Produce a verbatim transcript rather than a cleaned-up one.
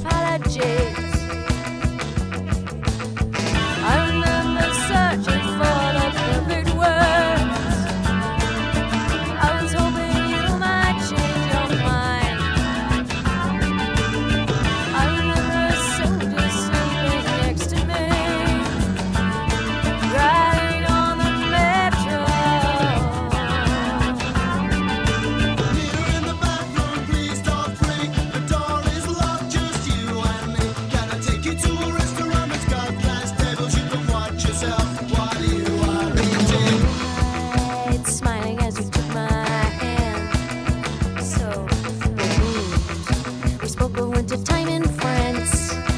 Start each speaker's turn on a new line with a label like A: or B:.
A: apologies. I remember searching for the perfect words. I was hoping you might change your mind. I remember a soldier sleeping next to me, riding on the metro.
B: Here in the bathroom, please don't freak. The door is locked, just you and me. Can I take you to a restaurant that's got glass tables? You can watch yourself while you are eating.
A: Right, smiling as you took my hand. So we moved. We spoke of winter time in France.